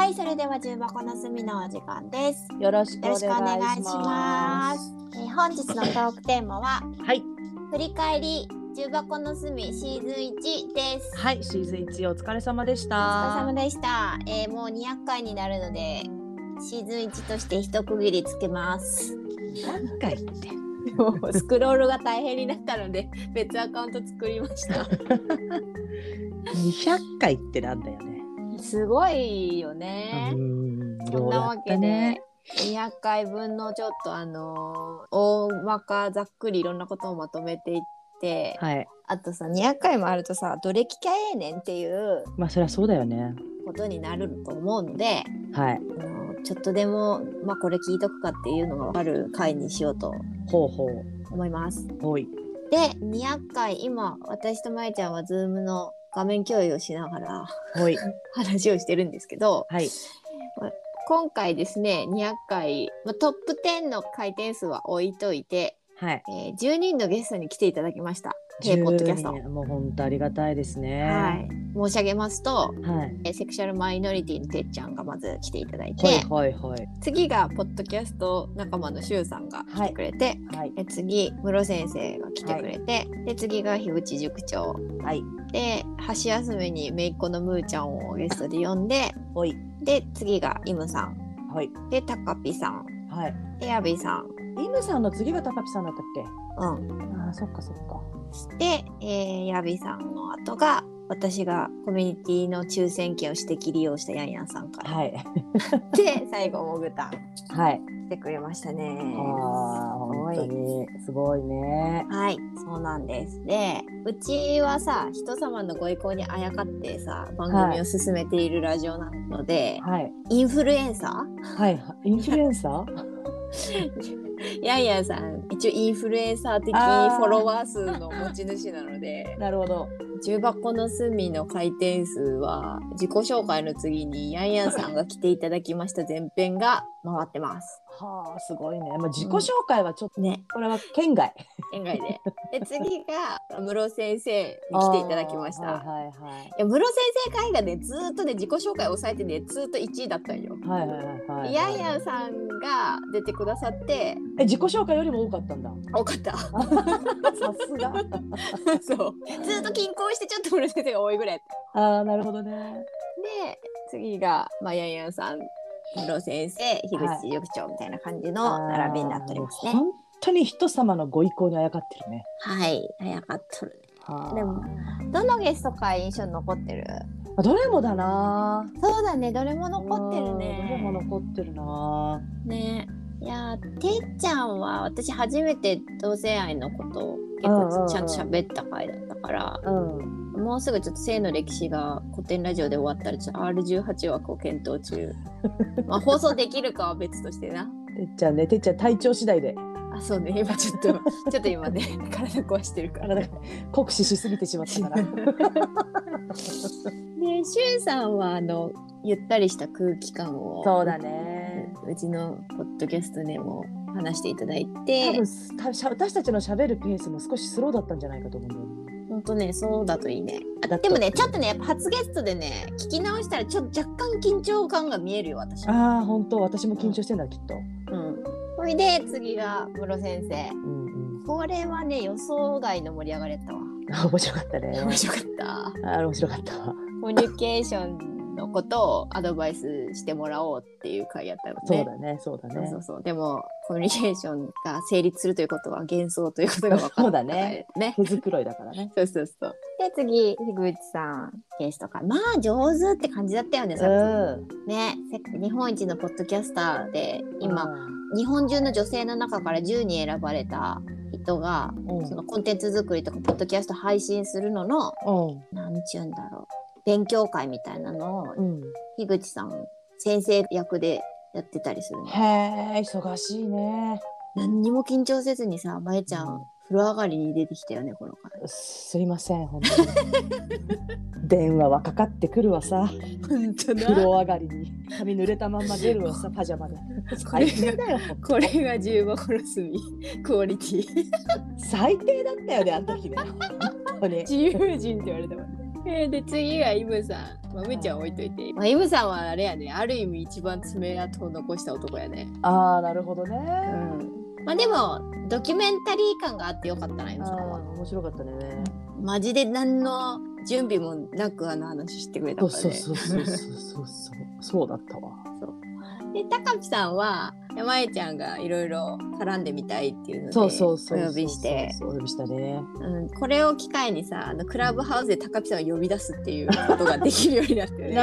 はい、それでは重箱の隅のお時間です。 よろしくお願いしま。 ます。 本日のトークテーマは、 はい。 振り返り重箱の隅シーズン1です。 はい、シーズン1お疲れ様でしおた。 疲れ様でした。もう200回になるので、シーズン1として一区切りつけます。 200回ってもうスクロールが大変になったので別アカウント作りました。 200回ってなんだよね。 すごいよね。そんなわけで200回分のちょっと大まかざっくりいろんなことをまとめていって、 はい、 あとさ200回もあるとさどれ聞きゃええねんっていうまあそりゃそうだよねことになると思うので、 はい、 ちょっとでもこれ聞いとくかっていうのが分かる回にしようと思います。 ほいで200回今私とまえちゃんはズームの画面共有をしながら話をしてるんですけど、 はい、 今回ですね200回、トップ10の回転数は置いといて、 はい、 10人のゲストに来ていただきました。 ポッドキャストもう本当ありがたいですね。 はい、申し上げますと、 はい、 セクシャルマイノリティのてっちゃんがまず来ていただいて、 はいはいはい、 次がポッドキャスト仲間のしゅうさんが来てくれて、はい、次室先生が来てくれて、はい、で次が樋口塾長、はい、で箸休めにめいっ子のむーちゃんをゲストで呼んで、はい、で次がイムさん、はい、でたかぴさん、はい、でやびさん。 イムさんの次がたかぴさんだったっけ？ うん。 ああ、そっかそっか。 で、やびさんの後が私がコミュニティの抽選券を私的利用したやんやんさんから、はい、で最後もぐたん、はい、来てくれましたね。 ああ、本当にすごいね。 はい、そうなんです。で、うちはさ人様のご意向にあやかってさ番組を進めているラジオなので、はい、インフルエンサー？はい、インフルエンサー？やんやんさん一応インフルエンサー的フォロワー数の持ち主なのでなるほど。 重箱の隅の回転数は自己紹介の次にやんやんさんが来ていただきました前編が回ってます。 はあ、すごいね。まあ、自己紹介はちょっと、ね、これは県外で次が室先生に来ていただきました。はいはいはい、いや室先生会がねずっとね自己紹介を抑えてねずっと1位だったんよ。はいはいはいはい、やんやんさんが出てくださって自己紹介よりも多かったんだ。 多かったさすがそうずっと均衡してちょっと室先生が多いぐらい。 ああ、なるほどね。 で次がやんやんさん、室先生、樋口塾長みたいな感じの並びになっておりますね。 本当に人様のご意向にあやかってるね。 はい、あやかっとるね。でもどのゲストか印象に残ってる？ どれもだな。 そうだね、どれも残ってるね。 どれも残ってるな。 ね、いやてっちゃんは私初めて同性愛のことを結構ちゃんと喋った回だったから、もうすぐちょっと性の歴史が古典ラジオで終わったらちょっと R18 枠を検討中放送できるかは別としてな。 てっちゃんね、てっちゃん体調次第で。 あ、そうね、今ちょっと今ね体壊してるから酷使しすぎてしまったからで、しゅうさんはゆったりした空気感をそうだね、 うちのポッドキャストでも話していただいて、 私たちの喋るペースも少しスローだったんじゃないかと思うんだよね。 ほんとね、そうだといいね。でもね、ちょっとねやっぱ初ゲストでね聞き直したらちょっと若干緊張感が見えるよ私。 ああ、本当、私も緊張してんだ、きっと。 それで次が室先生、これはね予想外の盛り上がりだったわ。 面白かったね。 面白かった。 面白かったわ。 コミュニケーションのことをアドバイスしてもらおうっていう回やったのね。 そうだね、そうだね。 そうでもコミュニケーションが成立するということは幻想ということが分かった。 そうだね。手繕いだからね。 そう。で次樋口さんゲストか、上手って感じだったよね。ね、日本一のポッドキャスターで今、日本中の女性の中から10人選ばれた人が、そのコンテンツ作りとかポッドキャスト配信するのの、なんちゅうんだろう、勉強会みたいなのを、樋口さん先生役でやってたりするの。 へー、忙しいね。 何にも緊張せずにさ、まえちゃん、風呂上がりに出てきたよね、この回。 すいません、本当に電話はかかってくるわさ。 本当だ。 風呂上がりに髪濡れたまんま出るわさ、パジャマで。最低だよ。 これが重箱の隅クオリティ最低だったよね、あの時ね。本当に自由人って言われたもんね。 で次がイムさん、まあ、むちゃん置いといて、まあ、イムさんはあれやね、ある意味一番爪痕を残した男やね。 ああ、なるほどね。 まあでもドキュメンタリー感があってよかったな、イムさんは。 面白かったね。 マジで何の準備もなく話してくれたからね。 そうだったわ。 で高木さんはまえちゃんがいろいろ絡んでみたいっていうのでお呼びしてお呼びしたね。 これを機会にさクラブハウスで高木さんを呼び出すっていうことができるようになってるね。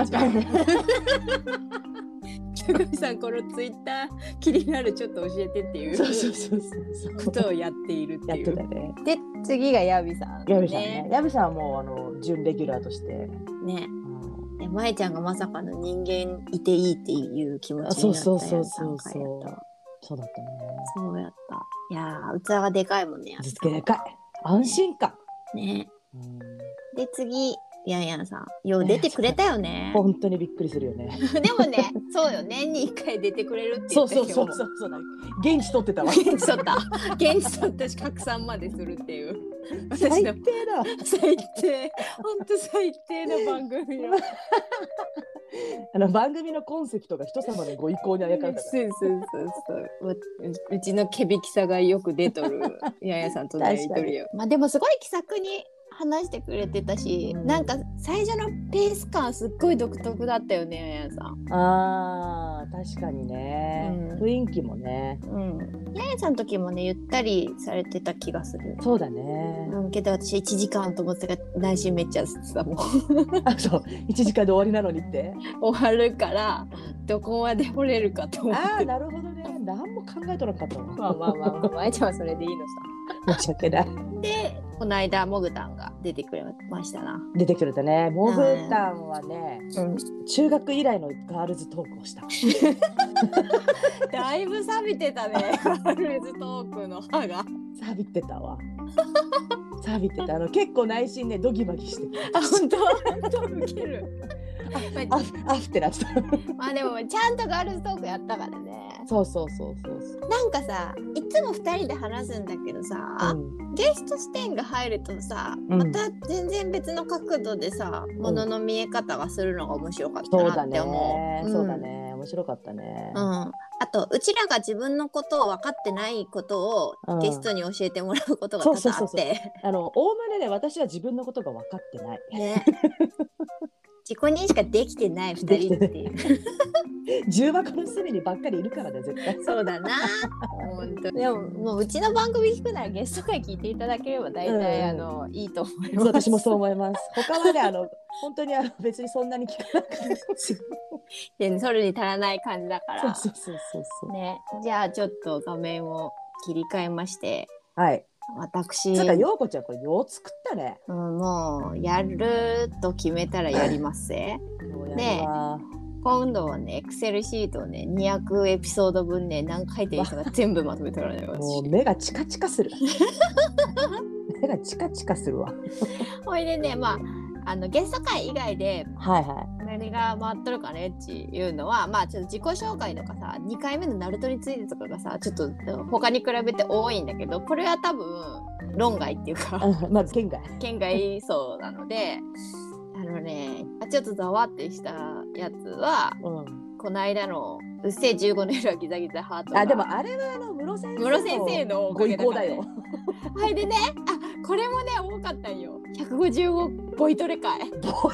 高木さんこのツイッター気になる、ちょっと教えてっていうことをやっているっていう。 ね、 で次がヤビさん、 ね。ヤビさんはもう準レギュラーとしてね。 まえちゃんがまさかの人間いていいっていう気持ちになったやつ。 そうだったね。 そうやった。いやー器がでかいもんね。 でかい。安心感。 ね。で次ヤンヤンさんよう出てくれたよね。 本当にびっくりするよね。 でもね、そうよ、年に1回出てくれるって言ってたよ。 そう現地取ってたわ。 現地取った。現地取ったし拡散までするっていう。 最低だ。 最低。本当最低な番組よ。 番組のコンセプトが人様のご意向にあやかれたから。 そううちの毛引きさがよく出とるヤンヤンさんとのやりとりよ。まあでもすごい気さくに話してくれてたし、なんか最初のペース感すっごい独特だったよね、ヤンヤンさん。 あー確かにね、雰囲気もね。 ヤンヤンさんの時もねゆったりされてた気がする。 そうだね。 けど私1時間と思ってたから内心めっちゃさもうそう1時間で終わりなのにって終わるからどこまで掘れるかと思って。 なるほどね。何も考えとなかったの。 まあちゃんはそれでいいのさ。 申し訳ない。 でこの間モグタンが出てくれましたな。 出てくれたね。モグタンはね、中学以来のガールズトークをした。 だいぶ錆びてたね。ガールズトークの歯が錆びてたわ。錆びてた。結構内心ねドギマギしてた。本当ウケる。 あってなってた。 まあでもちゃんとガールズトークやったからね。 そうなんかさいつも2人で話すんだけどさ、ゲスト視点が入るとさ、また全然別の角度でさ、ものの見え方がするのが面白かったなって思う。 そうだね、面白かったね。 あとうちらが自分のことを分かってないことをゲストに教えてもらうことが多々あって、 おおむねね私は自分のことが分かってない。ね。 自己認識ができてない2人っていう重箱の隅にばっかりいるからね絶対。 そうだな。本当。でももううちの番組聞くならゲスト会聞いていただければ大体、いいと思います。 私もそう思います。他はね本当に別にそんなに聞かなくてでそれに足らない感じだから。 そうね。じゃあちょっと画面を切り替えまして、 はい。 私なんか陽子ちゃんこれよう作ったね。 もうやると決めたらやりますぜ。で今度はねエクセルシートをね200エピソード分ね何回転したか全部まとめてられます。 もう目がチカチカする。目がチカチカするわ。 ほいでねゲスト会以外で何が回っとるかねっていうのはちょっと自己紹介とかさ2回目のナルトについてとかがさちょっと他に比べて多いんだけど、これは多分論外っていうかまず県外そうなのでちょっとざわってしたやつは、この間のうっせえ15年はギザギザハートがでもあれは室先生のご意向だよ。 はいでねこれもね多かったんよ。155ボイトレ会。こ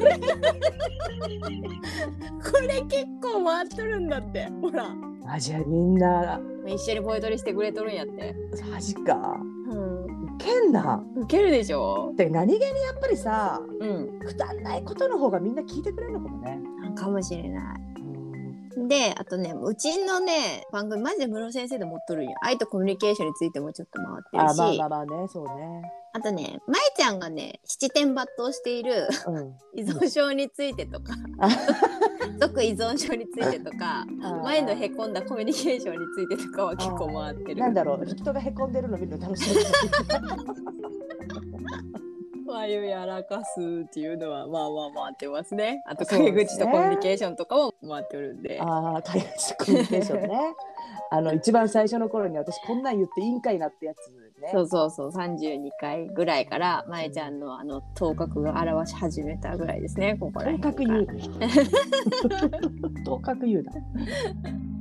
れ結構回っとるんだってほら。 じゃあみんな一緒にボイトレしてくれとるんやって。 マジか。ウケんな。 ウケるでしょ。 で何気にやっぱりさ、くだんないことの方がみんな聞いてくれるのかもね。 かもしれない。であとねうちのね番組マジで室先生で持っとるんよ。愛とコミュニケーションについてもちょっと回ってるし、 まあねそうね。 あとねまえちゃんがね七点抜刀している、依存症についてとか即依存症についてとかマインドへこんだコミュニケーションについてとかは結構回ってる。 なんだろう人がへこんでるの見るの楽しい。 眉やらかすっていうのは回ってますね。あと陰口とコミュニケーションとかも回ってるんで。 陰口とコミュニケーションね。一番最初の頃に私こんなん言っていいんかいなってやつね。 そうそうそう、32回ぐらいからまえちゃんの頭角が現し始めたぐらいですね、ここら頭角辺から。 言う。頭角言うな。